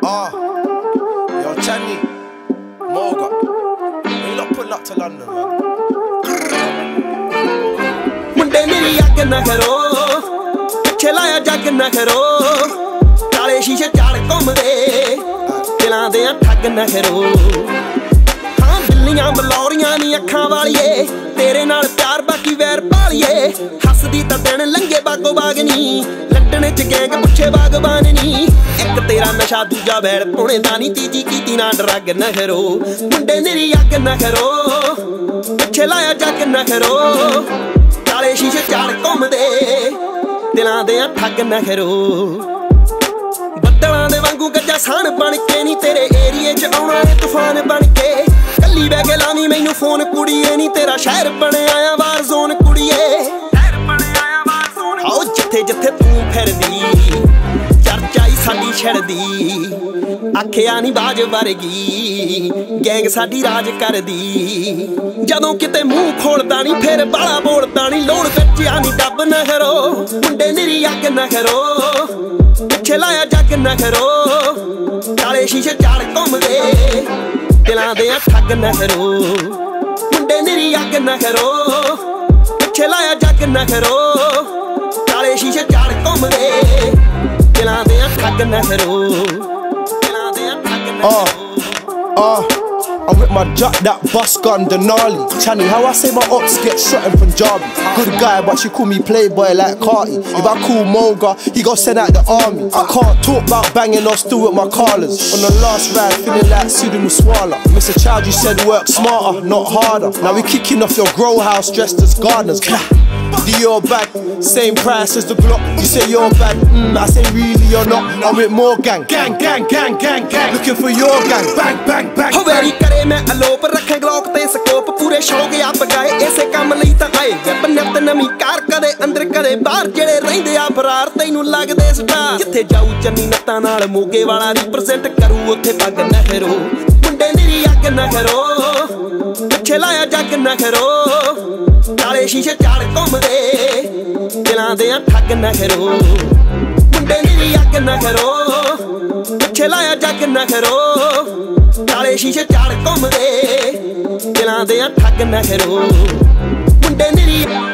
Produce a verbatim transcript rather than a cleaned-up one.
Ah, yo, Channy, Moga, you lot pull up to London, man. मुंडे मेरी आग ना करो, पिछे लाया जग ना करो, काले शीशे चाल घूमदे, दिलां दे ठग ना करो। हाँ बिल्लियां बलौरियां नी अखां वालिए, तेरे नाल प्यार बाकी वैर पालिए। हसदी तां दिन लंघे बागो बाग नी, लंडन च गैंग पुछे बागबान नी। एक तेरा नशा दूजा बैल पुणे दा नी, तीजी कीती ना ड्रग ना करो। मुंडे मेरी आग ना करो, पिछे लाया जग ना करो, काले शीशे चाल घूमदे, दिलां दे ठग ना करो। बद्दलां दे वांगू गज्जा साण बन के नी, तेरे एरिए च आउणा है तूफान बन के। कल्ली बह के लावी मैनू फोन कुड़िए नी, तेरा शहर बने आया वार जोन कुड़िए। आओ जिथे जिथे तू फिरदी, चर्चा ही साडी छड़दी। आखिया नी बाज वर्गी, गैंग साडी राज करदी। जदों किते मूंह खोलदा नी, फिर बाला बोलदा नी। लोड़ कच्चिया नी डब ना करो, मुंडे निरी अग ना करो, पिछे लाया जग ना करो, काले शीशे चाल घूमदे, दिलां दे ठग ना करो। मुंडे निरी अग ना करो, पिछे लाया जग ना करो, काले शीशे चाल घूमदे, दिलां दे ठग ना करो, दिलां दे ठग ना करो। Ah, I'm with my jack, that bus gun, Denali. Channy, how I say my ops get shot in Punjabi. Good guy, but she call me playboy like Carti. If I call Moga, he gon' send out the army. I can't talk about banging or still with my callers. On the last ride, feeling like Sudi Muswala. Mister Child, you said work smarter, not harder. Now we kicking off your grow house dressed as gardeners. Dior bag, same price as the block. You say you're bad, mm, I say really or not. I'm with more gang, gang, gang, gang, gang, gang. Looking for your gang, bang, bang, bang. हो वेरी करे मैं अलोप रखे Glock ते scope, पूरे शौक आप गाए इसे काम लई तां आए। वैब नित नवीं कार, कदे अंदर कदे बाहर, जेड़े रहिंदे आ फरार तैनूं लगदे स्टार। जिथे जाऊ चन्नी नत्तां नाल मोगे वाला रिप्रेजेंट करू, उत्थे पग ना करो। मुंडे निरी अग ना करो, पिछे लाया जग ना करो, काले शीशे चाल घूमदे, दिलां दे ठग ना करो। मुंडे निरी अग ना करो, पिछे लाया जग ना करो, काले शीशे चाल घूमदे, दिलां दे ठग ना करो। मुंडे निरी